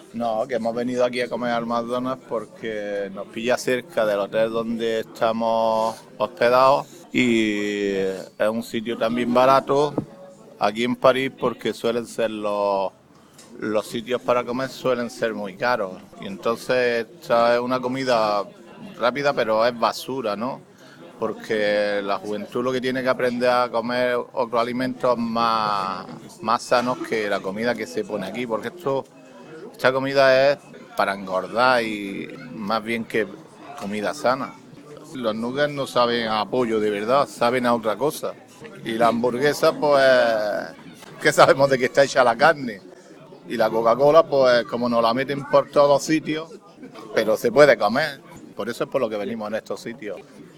No, que hemos venido aquí a comer al McDonald's porque nos pilla cerca del hotel donde estamos hospedados y es un sitio también barato aquí en París porque suelen ser los sitios para comer suelen ser muy caros. Y entonces esta es una comida rápida pero es basura, ¿no? Porque la juventud lo que tiene que aprender a comer otros alimentos más sanos que la comida que se pone aquí, porque esta comida es para engordar y más bien que comida sana. Los nuggets no saben a pollo de verdad, saben a otra cosa. Y la hamburguesa, pues, ¿qué sabemos de que está hecha la carne? Y la Coca-Cola, pues, como nos la meten por todos sitios, pero se puede comer. Por eso es por lo que venimos en estos sitios.